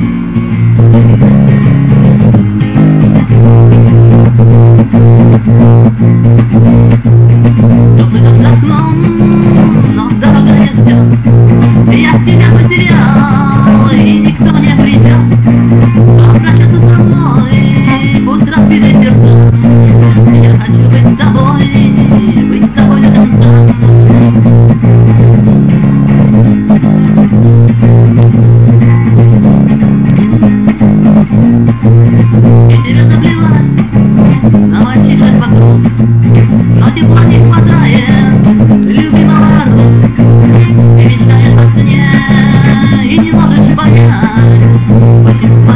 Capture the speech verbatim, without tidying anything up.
Теплый дождь за окном, но дорога не ждет. Я тебя потерял, и никто не придет попрощаться со мной, пусть разбили сердца. Я хочу быть с тобой, быть с тобой до конца. И тебе наплевать на мальчишек вокруг, но тепла не хватает любимого рук. Ты мечтаешь о сне и не можешь понять, почему.